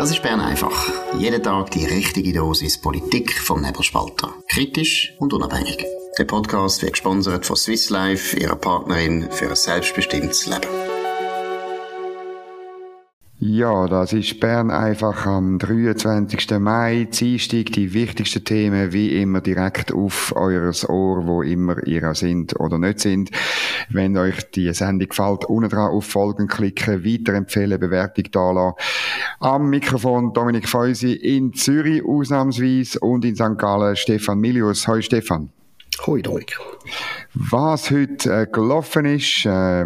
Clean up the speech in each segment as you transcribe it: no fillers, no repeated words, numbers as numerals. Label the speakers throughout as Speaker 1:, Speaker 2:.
Speaker 1: Das ist Bern einfach. Jeden Tag die richtige Dosis Politik vom Nebelspalter. Kritisch und unabhängig. Der Podcast wird gesponsert von Swiss Life, ihrer Partnerin für ein selbstbestimmtes Leben.
Speaker 2: Ja, das ist Bern einfach am 23. Mai, Dienstag, die wichtigsten Themen wie immer direkt auf eures Ohr, wo immer ihr auch sind oder nicht sind. Wenn euch die Sendung gefällt, unten dran auf Folgen klicken, weiterempfehlen, Bewertung da lassen. Am Mikrofon Dominik Feusi in Zürich ausnahmsweise und in St. Gallen Stefan Milius. Hoi Stefan.
Speaker 3: Hoi Dominik.
Speaker 2: Was heute gelaufen ist,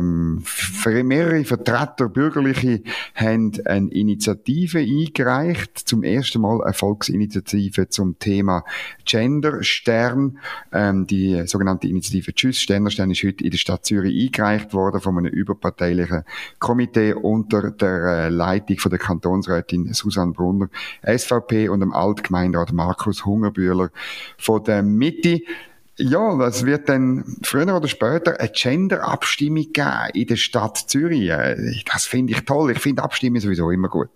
Speaker 2: mehrere Vertreter, Bürgerliche, haben eine Initiative eingereicht. Zum ersten Mal eine Volksinitiative zum Thema Genderstern. Die sogenannte Initiative Tschüss Genderstern ist heute in der Stadt Zürich eingereicht worden von einem überparteilichen Komitee unter der Leitung von der Kantonsrätin Susanne Brunner, SVP, und dem Altgemeinderat Markus Hungerbühler von der Mitte. Ja, das wird dann früher oder später eine Gender-Abstimmung geben in der Stadt Zürich. Das finde ich toll. Ich finde Abstimmen sowieso immer gut.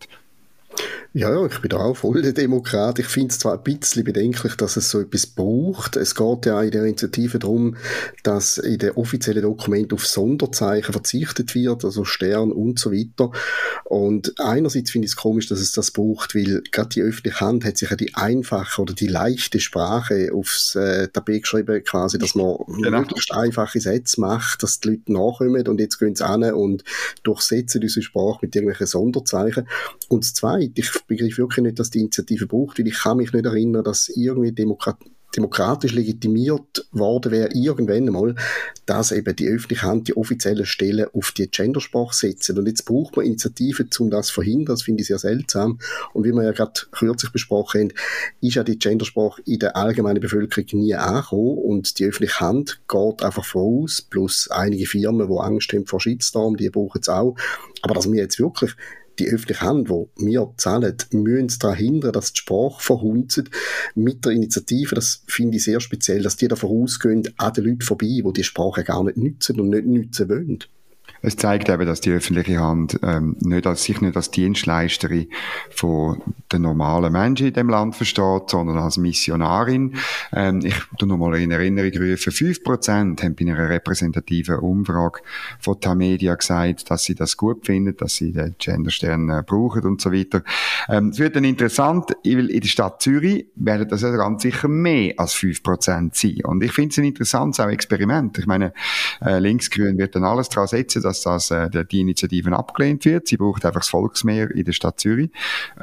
Speaker 3: Ja, ich bin da auch voll der Demokrat. Ich finde es zwar ein bisschen bedenklich, dass es so etwas braucht. Es geht ja in der Initiative darum, dass in den offiziellen Dokumenten auf Sonderzeichen verzichtet wird, also Stern und so weiter. Und einerseits finde ich es komisch, dass es das braucht, weil gerade die öffentliche Hand hat sich ja die einfache oder die leichte Sprache aufs Tapet geschrieben, quasi, dass man möglichst einfache Sätze macht, dass die Leute nachkommen, und jetzt gehen sie hin und durchsetzen unsere Sprache mit irgendwelchen Sonderzeichen. Und das Zweite, ich begreife wirklich nicht, dass die Initiative braucht, weil ich kann mich nicht erinnern, dass irgendwie demokratisch legitimiert worden wäre, irgendwann einmal, dass eben die öffentliche Hand, die offiziellen Stellen auf die Gendersprache setzen. Und jetzt braucht man Initiativen, um das zu verhindern. Das finde ich sehr seltsam. Und wie wir ja gerade kürzlich besprochen haben, ist ja die Gendersprache in der allgemeinen Bevölkerung nie angekommen. Und die öffentliche Hand geht einfach voraus, plus einige Firmen, die Angst haben vor Shitstorm, die brauchen es auch. Aber dass wir jetzt wirklich die öffentliche Hand, die wir zahlen, müssen daran hindern, dass die Sprache verhunzt. Mit der Initiative, das finde ich sehr speziell, dass die da vorausgehen an den Leuten vorbei, die die Sprache gar nicht nutzen und nicht nutzen wollen.
Speaker 2: Es zeigt eben, dass die öffentliche Hand sich nicht als Dienstleisterin von den normalen Menschen in dem Land versteht, sondern als Missionarin. Ich tu noch mal in Erinnerung rufen, 5% haben bei einer repräsentativen Umfrage von Tamedia gesagt, dass sie das gut finden, dass sie den Genderstern brauchen und so weiter. Es wird dann interessant, weil in der Stadt Zürich werden das ja ganz sicher mehr als 5% sein. Und ich finde es ein interessantes Experiment. Ich meine, Linksgrün wird dann alles daran setzen, dass die Initiative abgelehnt wird. Sie braucht einfach das Volksmehr in der Stadt Zürich.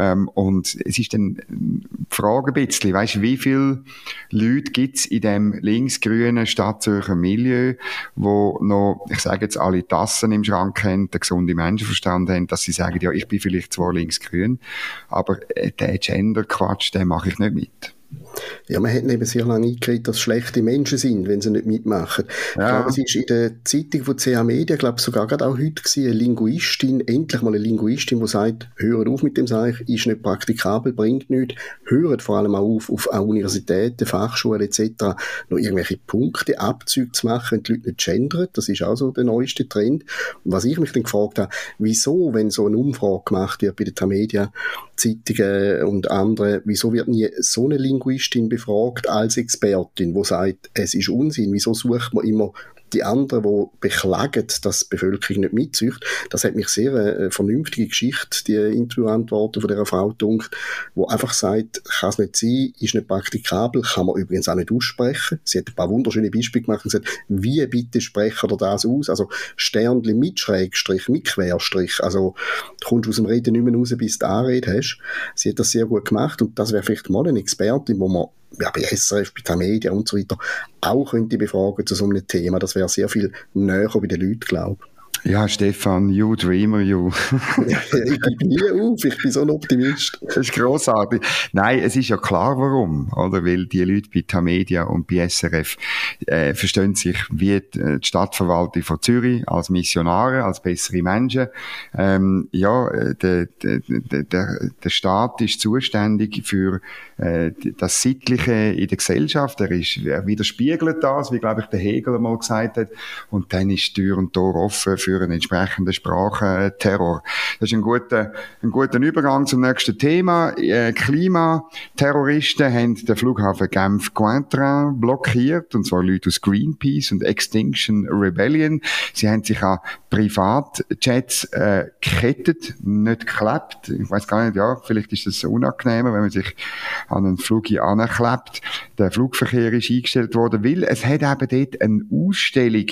Speaker 2: Und es ist dann die Frage ein bisschen, weisst, wie viele Leute gibt es in dem linksgrünen Stadtzürcher Milieu, wo noch, ich sage jetzt, alle Tassen im Schrank haben, den gesunden Menschenverstand haben, dass sie sagen, ja, ich bin vielleicht zwar linksgrün, aber den Gender-Quatsch, den mache ich nicht mit.
Speaker 3: Ja, man hat eben sehr lange eingeredet, dass schlechte Menschen sind, wenn sie nicht mitmachen. Ja. Ich glaube, es ist in der Zeitung von CH Media, glaube sogar gerade auch heute gewesen, eine Linguistin, endlich mal eine Linguistin, die sagt, hört auf mit dem Seich, ist nicht praktikabel, bringt nichts. Hört vor allem auch auf Universitäten, Fachschulen etc. noch irgendwelche Punkte, Abzüge zu machen, wenn die Leute nicht gendern. Das ist auch so der neueste Trend. Und was ich mich dann gefragt habe, wieso, wenn so eine Umfrage gemacht wird bei den Tamedia, Zeitungen und andere, wieso wird nie so eine Linguistin befragt als Expertin, die sagt, es ist Unsinn, wieso sucht man immer die anderen, die beklagen, dass die Bevölkerung nicht mitzieht? Das hat mich sehr eine vernünftige Geschichte, die Interviewantworten von dieser Frau gedunkt, die einfach sagt, kann es nicht sein, ist nicht praktikabel, kann man übrigens auch nicht aussprechen. Sie hat ein paar wunderschöne Beispiele gemacht und gesagt, wie bitte sprechen ihr das aus? Also Sternli mit Schrägstrich, mit Querstrich, also du kommst aus dem Reden nicht mehr raus, bis du die Anrede hast. Sie hat das sehr gut gemacht und das wäre vielleicht mal eine Expertin, wo man ja, bei SRF, bei Tamedia und so weiter auch könnte befragen zu so einem Thema. Das wäre sehr viel näher bei den Leuten, glaube ich.
Speaker 2: Ja, Stefan, you dreamer, you.
Speaker 3: Ich gebe nie auf, ich bin so ein Optimist.
Speaker 2: Das ist grossartig. Nein, es ist ja klar, warum, oder? Weil die Leute bei Tamedia und bei SRF verstehen sich wie die Stadtverwaltung von Zürich als Missionare, als bessere Menschen. Der Staat ist zuständig für das Sittliche in der Gesellschaft. Er widerspiegelt das, wie, glaube ich, der Hegel einmal gesagt hat. Und dann ist Tür und Tor offen für einen entsprechenden Sprachenterror. Das ist ein guter Übergang zum nächsten Thema. Klimaterroristen haben den Flughafen Genf-Cointrin blockiert, und zwar Leute aus Greenpeace und Extinction Rebellion. Sie haben sich an Privatjets gekettet, nicht geklebt. Ich weiss gar nicht, ja, vielleicht ist es unangenehmer, wenn man sich an einen Flug anklebt. Der Flugverkehr ist eingestellt worden, weil es hat eben dort eine Ausstellung,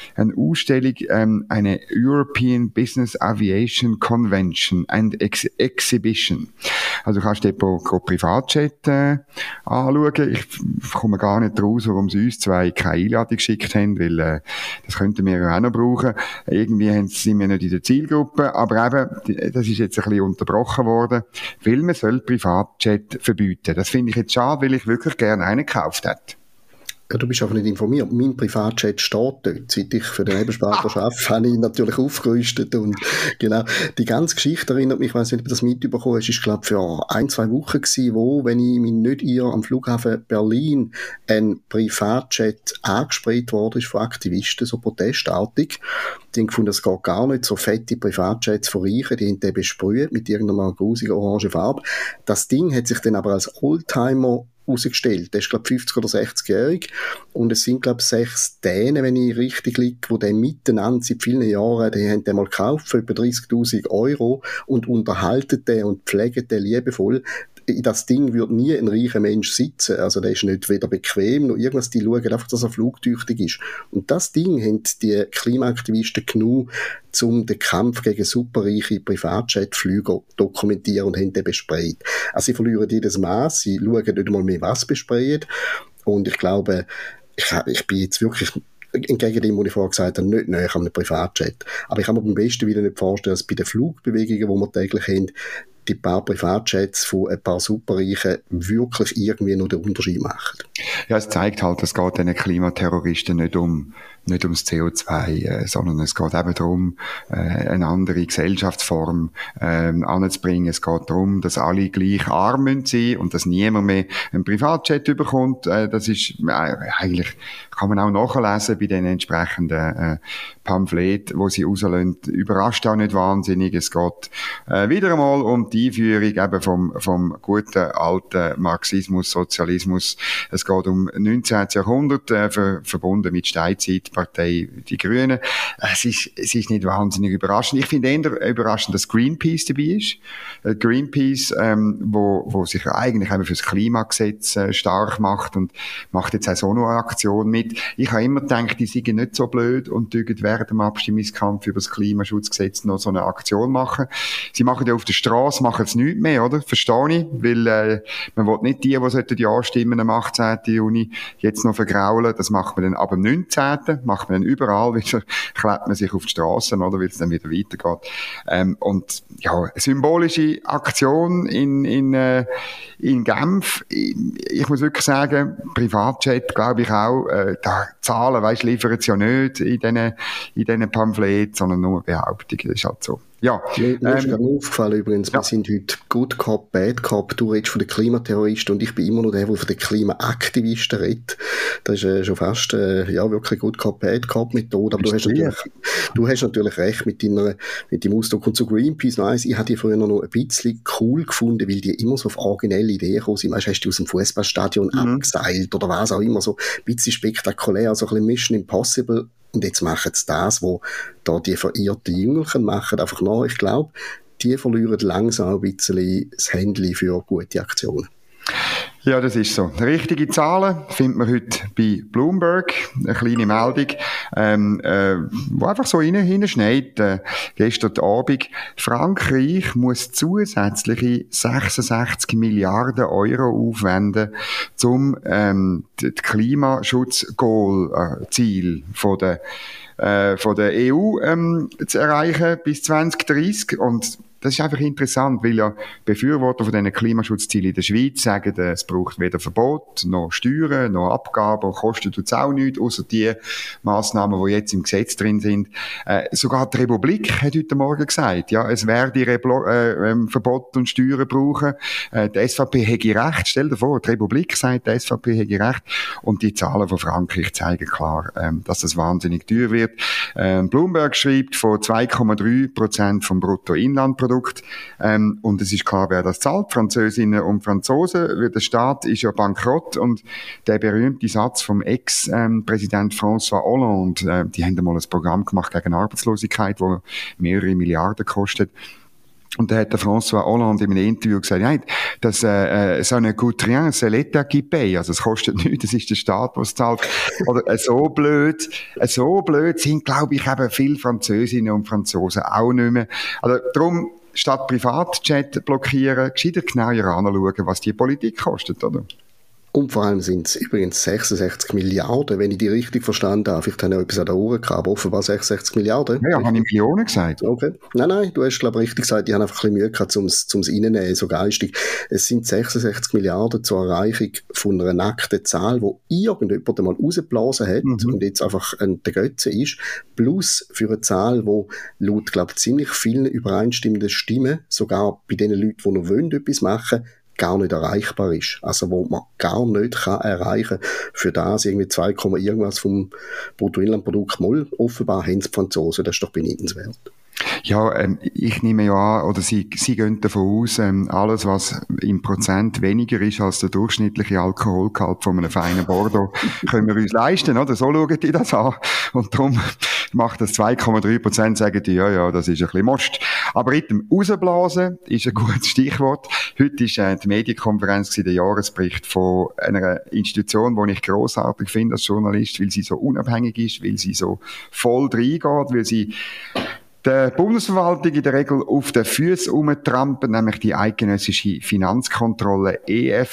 Speaker 2: eine European Business Aviation Convention and Exhibition. Also du kannst dort Privatjet anschauen. Ich komme gar nicht raus, warum sie uns zwei keine Einladung geschickt haben, weil das könnten wir ja auch noch brauchen. Irgendwie sind wir nicht in der Zielgruppe, aber eben, das ist jetzt ein bisschen unterbrochen worden, weil man soll Privatjet verbieten. Das finde ich jetzt schade, weil ich wirklich gerne einen gekauft hätte.
Speaker 3: Ja, du bist einfach nicht informiert. Mein Privatjet steht dort. Seit ich für den Nebelspalter arbeite, habe ich ihn natürlich aufgerüstet. Und genau, die ganze Geschichte erinnert mich, ich weiss nicht, ob du das mitbekommen hast, ist, glaube ich, für 1-2 Wochen gewesen, wo, wenn ich mich nicht irre, am Flughafen Berlin ein Privatjet angesprayt worden ist von Aktivisten, so protestartig. Die haben gefunden, es geht gar nicht, so fette Privatjets verreichen. Die haben den besprüht mit irgendeiner grusigen orangen Farbe. Das Ding hat sich dann aber als Oldtimer herausgestellt. Der ist, glaube ich, 50- oder 60-jährig. Und es sind, glaube ich, 6 Dänen, wenn ich richtig liege, die den miteinander seit vielen Jahren, die haben den mal gekauft für etwa 30.000 € und unterhalten den und pflegen den liebevoll. In das Ding würde nie ein reicher Mensch sitzen. Also der ist nicht weder bequem noch irgendwas. Die schauen einfach, dass er flugtüchtig ist. Und das Ding haben die Klimaaktivisten genug, um den Kampf gegen superreiche Privatjetflüger dokumentieren und haben den besprayt. Also sie verlieren jedes Maß, sie schauen nicht einmal mehr, was besprayen. Und ich glaube, ich bin jetzt wirklich entgegen dem, was ich vorher gesagt habe, nicht näher an einem Privatjet. Aber ich kann mir beim besten Willen nicht vorstellen, dass bei den Flugbewegungen, die wir täglich haben, die paar Privatjets von ein paar Superreichen wirklich irgendwie noch den Unterschied machen.
Speaker 2: Ja, es zeigt halt, es geht diesen Klimaterroristen nicht ums CO2, sondern es geht eben darum, eine andere Gesellschaftsform anzubringen. Es geht darum, dass alle gleich arm sein müssen und dass niemand mehr einen Privatjet bekommt. Das ist eigentlich, kann man auch nachlesen bei den entsprechenden Pamphlet, wo sie rauslassen. Überrascht auch nicht wahnsinnig. Es geht wieder einmal um die Einführung eben vom guten alten Marxismus, Sozialismus. Es geht um 19. Jahrhundert, verbunden mit Steinzeitpartei, die Grünen. Es ist nicht wahnsinnig überraschend. Ich finde eher überraschend, dass Greenpeace dabei ist. Greenpeace, wo sich eigentlich eben fürs Klimagesetz stark macht und macht jetzt auch so noch eine Aktion mit. Ich habe immer gedacht, die seien nicht so blöd und dürfen während dem Abstimmungskampf über das Klimaschutzgesetz noch so eine Aktion machen. Sie machen ja auf der Straße, machen es nicht mehr, oder? Verstehe ich, weil man will nicht die Ja stimmen am 18. Juni jetzt noch vergraulen. Das macht man dann ab dem 19. Macht man dann überall wieder, klebt man sich auf die Straßen, oder? Weil es dann wieder weitergeht. Und ja, symbolische Aktion in Genf. Ich muss wirklich sagen, Privatjet, glaube ich auch, da Zahlen, weisst, liefern sie ja nicht in diesen Pamphleten, sondern nur Behauptungen. Das ist halt so. Ja.
Speaker 3: Mir ist gerade aufgefallen übrigens, wir sind heute Good Cop, Bad Cop. Du redest von den Klimaterroristen und ich bin immer noch der von den Klimaaktivisten redet. Das ist schon fast wirklich Good Cop, Bad Cop Methode. Aber du hast natürlich recht mit dem Ausdruck. Und zu Greenpeace noch eins, ich habe die früher noch ein bisschen cool gefunden, weil die immer so auf originelle Ideen gekommen sind. Weißt, hast du aus dem Fußballstadion abgeseilt oder was auch immer, so ein bisschen spektakulär, so ein bisschen Mission Impossible. Und jetzt machen sie das, was da die verirrten Jüngerchen machen, einfach nach. Ich glaube, die verlieren langsam ein bisschen das Händchen für gute Aktionen.
Speaker 2: Ja, das ist so. Richtige Zahlen findet man heute bei Bloomberg. Eine kleine Meldung, wo einfach so hineinschneit. Gestern Abend. Frankreich muss zusätzliche 66 Milliarden Euro aufwenden, um das Klimaschutzziel von der EU zu erreichen bis 2030. Und das ist einfach interessant, weil ja Befürworter von diesen Klimaschutzzielen in der Schweiz sagen, es braucht weder Verbot, noch Steuern, noch Abgaben, kostet es auch nichts, außer die Massnahmen, die jetzt im Gesetz drin sind. Sogar die Republik hat heute Morgen gesagt, ja, es werde Verbot und Steuern brauchen. Die SVP hätte recht, stell dir vor, die Republik sagt, die SVP hätte recht. Und die Zahlen von Frankreich zeigen klar, dass das wahnsinnig teuer wird. Bloomberg schreibt von 2,3% vom Bruttoinlandprodukt. Und es ist klar, wer das zahlt. Französinnen und Franzosen. Der Staat ist ja bankrott. Und der berühmte Satz vom Ex-Präsident François Hollande, die haben einmal ein Programm gemacht gegen Arbeitslosigkeit, das mehrere Milliarden kostet. Und da hat der François Hollande in einem Interview gesagt, nein, das, ça ne coûte rien, c'est l'État qui paye. Also, es kostet nichts, das ist der Staat, der es zahlt. Oder, so blöd sind, glaube ich, eben viele Französinnen und Franzosen auch nicht mehr. Also, darum, statt Privatchat blockieren, gescheiter genauer anschauen, was die Politik kostet, oder?
Speaker 3: Und vor allem sind es übrigens 66 Milliarden, wenn ich die richtig verstanden habe. Vielleicht habe ich noch etwas an den Ohren gehabt, aber offenbar 66 Milliarden.
Speaker 2: Ja, habe ich Millionen gesagt.
Speaker 3: Okay. Nein, du hast, glaube ich, richtig gesagt, die haben einfach ein bisschen Mühe gehabt, um es reinzunehmen, so geistig. Es sind 66 Milliarden zur Erreichung von einer nackten Zahl, die irgendjemand einmal rausgeblasen hat und jetzt einfach der Götze ist, plus für eine Zahl, die laut, glaube ich, ziemlich vielen übereinstimmenden Stimmen, sogar bei den Leuten, die noch wollen, etwas machen, gar nicht erreichbar ist. Also, wo man gar nicht kann erreichen kann, für das irgendwie 2, irgendwas vom Bruttoinlandprodukt mal. Offenbar haben es die Franzosen, das ist doch beneidenswert.
Speaker 2: Ja, ich nehme ja an, oder Sie gehen davon aus, alles, was im Prozent weniger ist als der durchschnittliche Alkoholgehalt von einem feinen Bordeaux, können wir uns leisten, oder? So schauen die das an. Und darum macht das 2,3%, sagen die, ja, das ist ein bisschen Most. Aber in dem Rausblasen ist ein gutes Stichwort. Heute ist die Medienkonferenz, der Jahresbericht von einer Institution, die ich grossartig finde als Journalist, weil sie so unabhängig ist, weil sie so voll reingeht, weil sie der Bundesverwaltung in der Regel auf den Füßen rumtrampeln, nämlich die eidgenössische Finanzkontrolle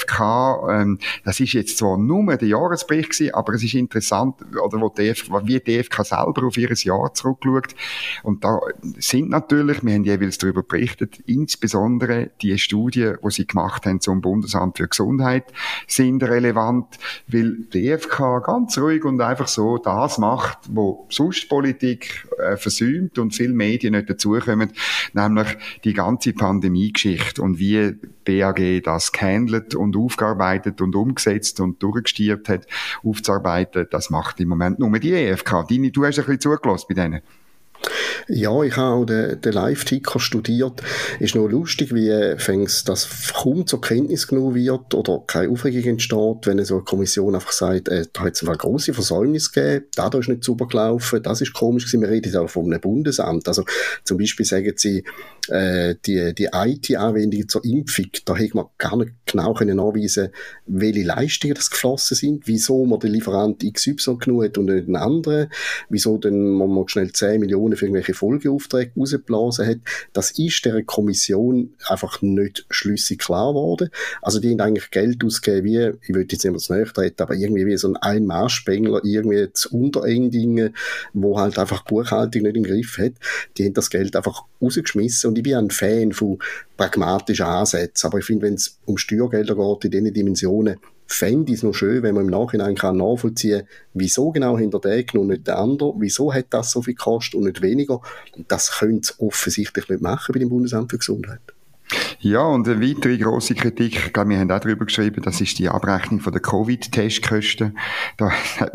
Speaker 2: EFK. Das ist jetzt zwar nur der Jahresbericht gewesen, aber es ist interessant, oder wie die EFK selber auf ihr Jahr zurückschaut. Und da sind natürlich, wir haben jeweils darüber berichtet, insbesondere die Studien, die sie gemacht haben zum Bundesamt für Gesundheit, sind relevant, weil die EFK ganz ruhig und einfach so das macht, wo sonst Politik versäumt und viel Medien nicht dazukommen, nämlich die ganze Pandemie-Geschichte und wie BAG das gehandelt und aufgearbeitet und umgesetzt und durchgestiert hat, aufzuarbeiten, das macht im Moment nur die EFK. Dini, du hast ein bisschen zugelassen bei denen.
Speaker 3: Ja, ich habe auch den Live-Ticker studiert. Ist noch lustig, wie das kaum zur Kenntnis genommen wird oder keine Aufregung entsteht, wenn so eine Kommission einfach sagt, da hat es eine grosse Versäumnis gegeben, da ist nicht sauber gelaufen, das ist komisch gewesen. Wir reden auch von einem Bundesamt. Also zum Beispiel sagen sie, die IT-Anwendungen zur Impfung, da hätte man gar nicht genau nachweisen, welche Leistungen das geflossen sind, wieso man den Lieferant XY genug hat und nicht den anderen, wieso dann man mal schnell 10 Millionen für irgendwelche Folgeaufträge rausgeblasen hat. Das ist der Kommission einfach nicht schlüssig klar geworden. Also die haben eigentlich Geld ausgegeben wie, ich will jetzt nicht mehr zu nahe treten, aber irgendwie wie so ein Maßspengler, irgendwie zu Unterendingen, wo halt einfach die Buchhaltung nicht im Griff hat. Die haben das Geld einfach rausgeschmissen und ich bin ein Fan von pragmatischen Ansätzen. Aber ich finde, wenn es um Steuergelder geht in diesen Dimensionen, fände ich es noch schön, wenn man im Nachhinein kann nachvollziehen kann, wieso genau hinter der und nicht der andere, wieso hat das so viel gekostet und nicht weniger. Und das können sie offensichtlich nicht machen bei dem Bundesamt für Gesundheit.
Speaker 2: Ja, und eine weitere grosse Kritik, ich glaube, wir haben auch darüber geschrieben, das ist die Abrechnung von der Covid-Testkosten. Da hat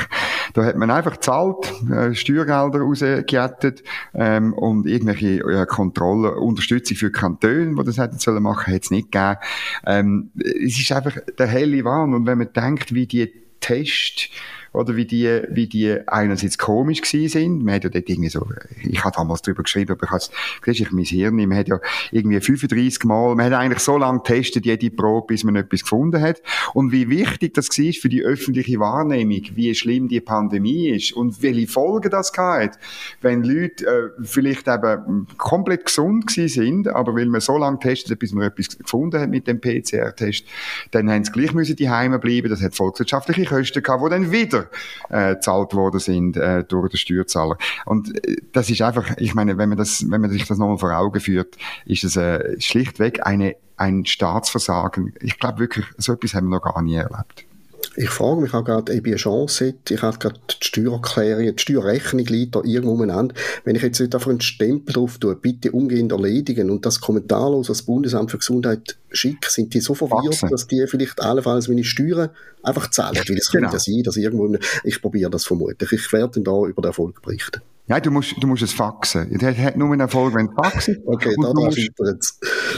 Speaker 2: man einfach gezahlt, Steuergelder rausgejettet, und irgendwelche Kontrollen, Unterstützung für Kantone, die das hätten sollen machen, hat es nicht gegeben. Es ist einfach der helle Wahn. Und wenn man denkt, wie die Tests oder wie die einerseits komisch gewesen sind. Man hat ja dort irgendwie so, ich habe damals drüber geschrieben, aber ich mein Hirn, man hat ja irgendwie 35 Mal, man hat eigentlich so lange getestet, jede Probe, bis man etwas gefunden hat. Und wie wichtig das war für die öffentliche Wahrnehmung, wie schlimm die Pandemie ist und welche Folgen das hat, wenn Leute vielleicht eben komplett gesund gewesen sind, aber weil man so lange testet hat, bis man etwas gefunden hat mit dem PCR-Test, dann haben sie gleich müssen die Heime bleiben. Das hat volkswirtschaftliche Kosten gehabt, die dann wieder Steuern gezahlt worden sind durch den Steuerzahler. Und das ist einfach, ich meine, wenn man sich das nochmal vor Augen führt, ist es schlichtweg ein Staatsversagen. Ich glaube wirklich, so etwas haben wir noch gar nie erlebt.
Speaker 3: Ich frage mich auch gerade, ob ich eine Chance hätte. Ich habe gerade die Steuererklärung, die Steuerrechnung liegt da irgendwo umeinander. Wenn ich jetzt nicht einfach einen Stempel drauf tue, bitte umgehend erledigen und das kommentarlos als Bundesamt für Gesundheit schicke, sind die so verwirrt, dass die vielleicht allenfalls meine Steuern einfach zahlen. Weil es könnte sein, dass ich probiere das vermutlich. Ich werde dann da über den Erfolg berichten.
Speaker 2: Ja, du musst es faxen. Das hat nur einen Erfolg, wenn du faxen.
Speaker 3: Okay, da jetzt.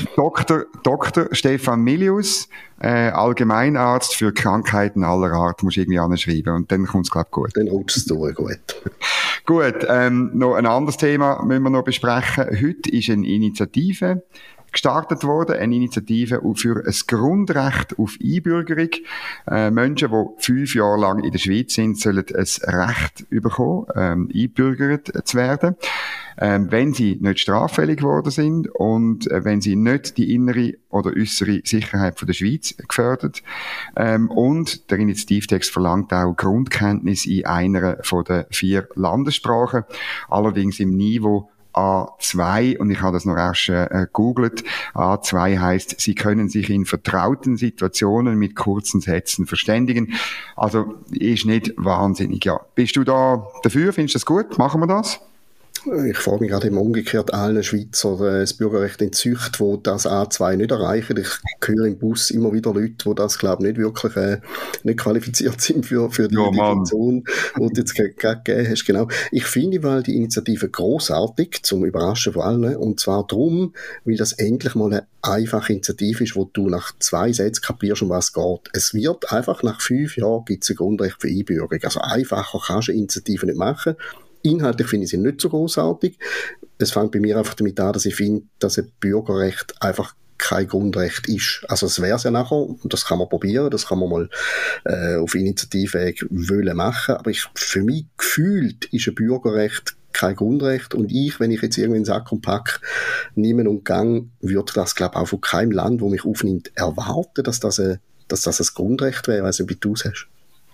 Speaker 2: Dr. Stefan Milius, Allgemeinarzt für Krankheiten aller Art, musst du irgendwie anschreiben und dann kommt es, glaube ich, gut.
Speaker 3: Dann rutscht es durch, gut.
Speaker 2: Gut, noch ein anderes Thema müssen wir noch besprechen. Heute ist eine Initiative gestartet worden, eine Initiative für ein Grundrecht auf Einbürgerung. Menschen, die 5 Jahre lang in der Schweiz sind, sollen ein Recht bekommen, einbürgert zu werden, wenn sie nicht straffällig geworden sind und wenn sie nicht die innere oder äußere Sicherheit von der Schweiz gefährdet. Und der Initiativtext verlangt auch Grundkenntnis in einer von den 4 Landessprachen, allerdings im Niveau A2, und ich habe das noch erst gegoogelt. A2 heisst, Sie können sich in vertrauten Situationen mit kurzen Sätzen verständigen. Also, ist nicht wahnsinnig, ja. Bist du da dafür? Findest du das gut? Machen wir das?
Speaker 3: Ich frage mich gerade immer umgekehrt allen Schweizer das Bürgerrecht entzücht, die das A2 nicht erreichen. Ich höre im Bus immer wieder Leute, die das, glaube ich, nicht wirklich nicht qualifiziert sind für die Definition, die du jetzt gerade gegeben hast. Genau. Ich finde weil die Initiative grossartig, zum Überraschen von allen, und zwar darum, weil das endlich mal eine einfache Initiative ist, wo du nach 2 Sätzen kapierst, um was es geht. Es wird einfach nach 5 Jahren gibt es ein Grundrecht für Einbürgerung. Also einfacher kannst du eine Initiative nicht machen. Inhaltlich finde ich sie nicht so großartig. Es fängt bei mir einfach damit an, dass ich finde, dass ein Bürgerrecht einfach kein Grundrecht ist. Also es wäre es ja nachher, und das kann man probieren, das kann man mal auf Initiativweg machen, aber für mich gefühlt ist ein Bürgerrecht kein Grundrecht und wenn ich jetzt irgendwie einen Sack und Pack nehme und gang, würde das, glaube ich, auch von keinem Land, das mich aufnimmt, erwarten, dass das ein Grundrecht wäre. Ich weiss nicht, wie du es hast.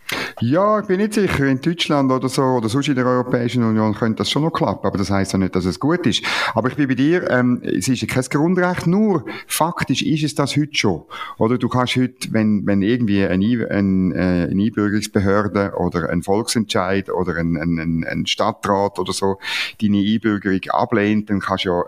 Speaker 2: Ja, ich bin nicht sicher. In Deutschland oder so, oder sonst in der Europäischen Union könnte das schon noch klappen. Aber das heisst ja nicht, dass es gut ist. Aber ich bin bei dir, es ist ja kein Grundrecht, nur faktisch ist es das heute schon. Oder du kannst heute, wenn irgendwie eine Einbürgerungsbehörde oder ein Volksentscheid oder ein Stadtrat oder so deine Einbürgerung ablehnt, dann kannst du ja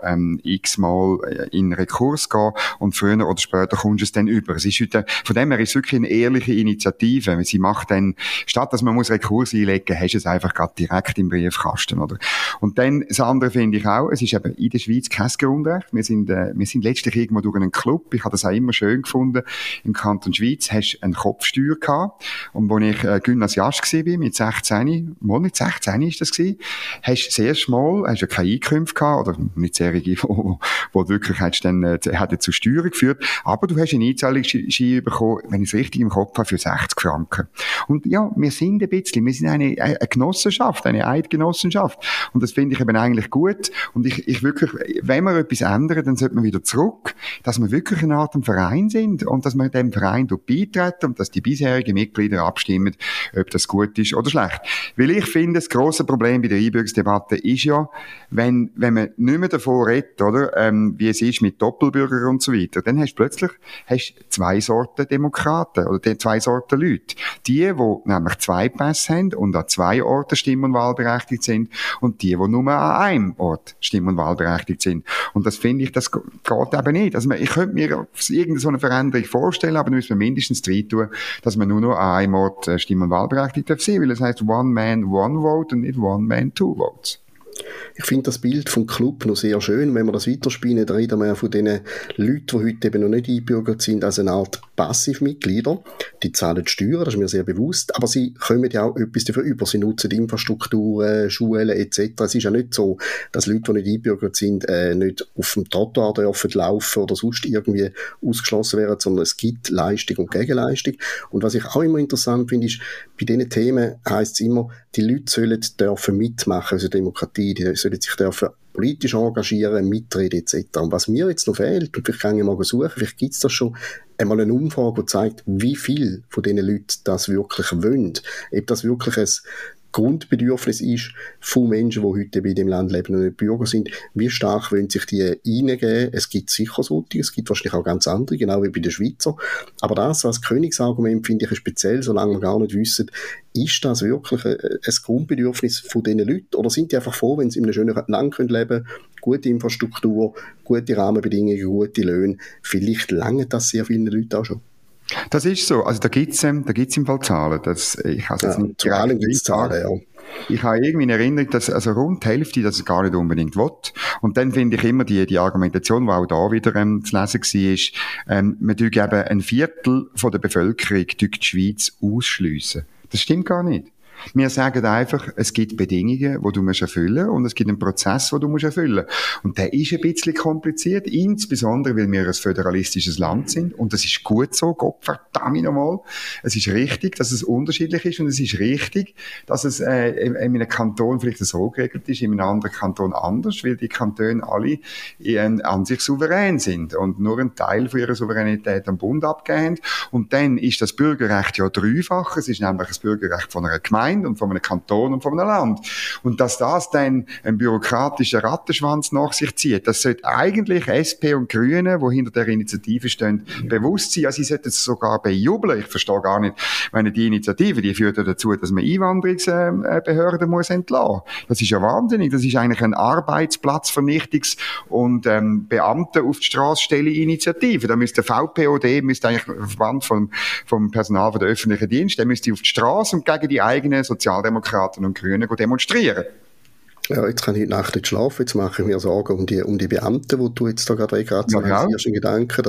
Speaker 2: x-mal in Rekurs gehen und früher oder später kommst du es dann über. Es ist heute, von dem her ist es wirklich eine ehrliche Initiative. Sie macht dann, statt dass man Rekurs einlegen muss, hast du es einfach gerade direkt im Briefkasten, oder? Und dann, das andere finde ich auch, es ist eben in der Schweiz kein Grundrecht. Wir sind letztlich irgendwo durch einen Club. Ich habe das auch immer schön gefunden. Im Kanton Schweiz hast du eine Kopfsteuer gehabt. Und als ich Gymnasiast war, mit 16 ist das gewesen, hast du das erste Mal, hast du keine Einkünfte gehabt, oder nicht Serien, wo wirklich hat zu Steuern geführt. Aber du hast einen Einzahlungsschein bekommen, wenn ich es richtig im Kopf habe, für 60 Franken. Und ja, wir sind wir sind eine Genossenschaft, eine Eidgenossenschaft. Und das finde ich eben eigentlich gut. Und ich wirklich, wenn wir etwas ändern, dann sollte man wieder zurück, dass wir wirklich eine Art Verein sind und dass wir dem Verein beitreten und dass die bisherigen Mitglieder abstimmen, ob das gut ist oder schlecht. Weil ich finde, das grosse Problem bei der Einbürgerungsdebatte ist ja, wenn man nicht mehr davon redet, oder, wie es ist mit Doppelbürger und so weiter, dann hast du plötzlich 2 Sorten Demokraten oder 2 Sorten Leute. Die nämlich 2 Pässe haben und an 2 Orten stimm- und wahlberechtigt sind und die nur an einem Ort stimm- und wahlberechtigt sind. Und das finde ich, das geht eben nicht. Also ich könnte mir irgendeine Veränderung vorstellen, aber dann müssen wir mindestens drin tun, dass man nur noch an einem Ort stimm- und wahlberechtigt darf sein, weil es heisst One Man, One Vote und nicht One Man, Two Votes.
Speaker 3: Ich finde das Bild vom Club noch sehr schön. Wenn wir das weiterspinnen, dann reden wir ja von den Leuten, die heute eben noch nicht eingebürgert sind, als eine Art Passivmitglieder. Die zahlen Steuern, das ist mir sehr bewusst, aber sie kommen ja auch etwas dafür über. Sie nutzen die Infrastruktur, Schulen etc. Es ist ja nicht so, dass Leute, die nicht eingebürgert sind, nicht auf dem Trottoir dürfen laufen oder sonst irgendwie ausgeschlossen werden, sondern es gibt Leistung und Gegenleistung. Und was ich auch immer interessant finde, ist, bei diesen Themen heisst es immer, die Leute dürfen mitmachen, also Demokratie Demokratie, die sollen sich dürfen politisch engagieren, mitreden etc. Und was mir jetzt noch fehlt, und vielleicht kann ich mal suchen, vielleicht gibt es das schon, einmal eine Umfrage, die zeigt, wie viel von diesen Leuten das wirklich wollen. Ob das wirklich ein Grundbedürfnis ist von Menschen, die heute bei dem Land leben und nicht Bürger sind. Wie stark wollen sich die reingeben? Es gibt sicher solche, es gibt wahrscheinlich auch ganz andere, genau wie bei den Schweizer. Aber das als Königsargument finde ich speziell, solange wir gar nicht wissen, ist das wirklich ein Grundbedürfnis von diesen Leuten? Oder sind die einfach froh, wenn sie in einem schönen Land leben können, gute Infrastruktur, gute Rahmenbedingungen, gute Löhne? Vielleicht lange das sehr vielen Leuten auch schon.
Speaker 2: Das ist so. Also da gibt's im Fall Zahlen. Ich habe jetzt nicht
Speaker 3: Zahlen gibt's Zahlen, ja.
Speaker 2: Ich habe irgendwie in Erinnerung, dass also rund die Hälfte das gar nicht unbedingt will. Und dann finde ich immer die Argumentation, die auch da wieder zu lesen war, man tue eben ein Viertel von der Bevölkerung die Schweiz ausschliessen. Das stimmt gar nicht. Wir sagen einfach, es gibt Bedingungen, die du musst erfüllen, und es gibt einen Prozess, den du musst erfüllen. Und der ist ein bisschen kompliziert, insbesondere, weil wir ein föderalistisches Land sind. Und das ist gut so, Gottverdammt nochmal. Es ist richtig, dass es unterschiedlich ist, und es ist richtig, dass es in einem Kanton vielleicht so geregelt ist, in einem anderen Kanton anders, weil die Kantone alle an sich souverän sind und nur einen Teil von ihrer Souveränität am Bund abgeben. Und dann ist das Bürgerrecht ja dreifach. Es ist nämlich das Bürgerrecht von einer Gemeinde und von einem Kanton und von einem Land. Und dass das dann ein byrokratischer Rattenschwanz nach sich zieht, das sollte eigentlich SP und Grüne, die hinter der Initiative stehen, bewusst sein. Ja, sie sollten es sogar bejubeln. Ich verstehe gar nicht, meine, die Initiative, die führt ja dazu, dass man Einwanderungsbehörden muss entlassen. Das ist ja wahnsinnig. Das ist eigentlich ein Arbeitsplatzvernichtungs- und Beamten auf die Straße stellen Initiative. Da müsste der VPOD, müsste eigentlich der Verband vom Personal von der öffentlichen Dienst, der müsste auf die Straße und gegen die eigenen Sozialdemokraten und Grünen demonstrieren.
Speaker 3: Ja, jetzt kann ich heute Nacht nicht schlafen, jetzt mache ich mir Sorgen um die Beamten, die du jetzt da gerade sagst, einen Gedanken,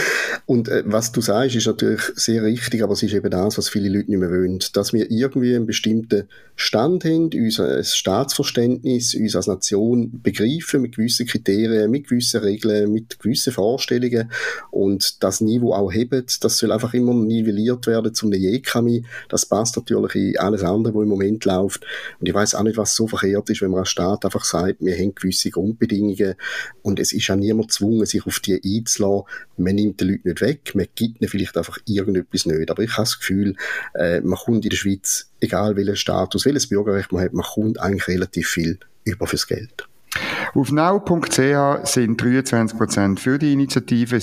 Speaker 3: und was du sagst, ist natürlich sehr richtig, aber es ist eben das, was viele Leute nicht mehr wollen, dass wir irgendwie einen bestimmten Stand haben, unser Staatsverständnis, uns als Nation begreifen mit gewissen Kriterien, mit gewissen Regeln, mit gewissen Vorstellungen, und das Niveau auch heben, das soll einfach immer nivelliert werden zum Jekami. Das passt natürlich in alles andere, was im Moment läuft, und ich weiss auch nicht, was so verkehrt ist, wenn man als Staat einfach sagt, wir haben gewisse Grundbedingungen, und es ist auch niemand gezwungen, sich auf die einzulassen. Man nimmt den Leuten nicht weg, man gibt ihnen vielleicht einfach irgendetwas nicht. Aber ich habe das Gefühl, man kommt in der Schweiz, egal welchen Status, welches Bürgerrecht man hat, man kommt eigentlich relativ viel über fürs Geld.
Speaker 2: Auf now.ch sind 23% für die Initiative,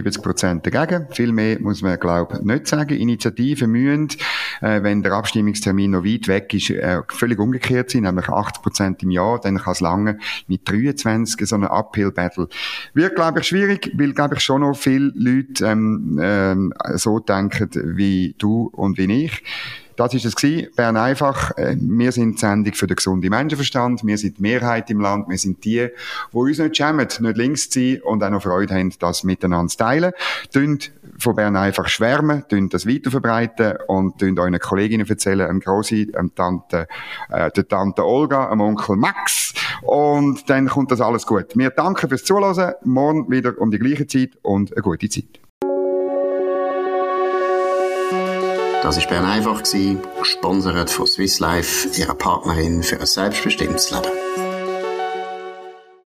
Speaker 2: 77% dagegen. Viel mehr muss man, glaube ich, nicht sagen. Initiativen müssen, wenn der Abstimmungstermin noch weit weg ist, völlig umgekehrt sein, nämlich 80% im Jahr. Dann kann es lange mit 23 so einer Uphill-Battle. Wird, glaube ich, schwierig, weil, glaube ich, schon noch viele Leute so denken wie du und wie ich. Das ist es gewesen. Bern einfach. Wir sind die Sendung für den gesunden Menschenverstand. Wir sind die Mehrheit im Land. Wir sind die uns nicht schämen, nicht links zu sein und auch noch Freude haben, das miteinander zu teilen. Tönt von Bern einfach schwärmen, tönt das weiterverbreiten und tönt euren Kolleginnen erzählen, dem Grossi, der Tante Olga, dem Onkel Max. Und dann kommt das alles gut. Wir danken fürs Zuhören. Morgen wieder um die gleiche Zeit und eine gute Zeit.
Speaker 1: Das war Bern einfach, gesponsert von Swiss Life, ihrer Partnerin für ein selbstbestimmtes Leben.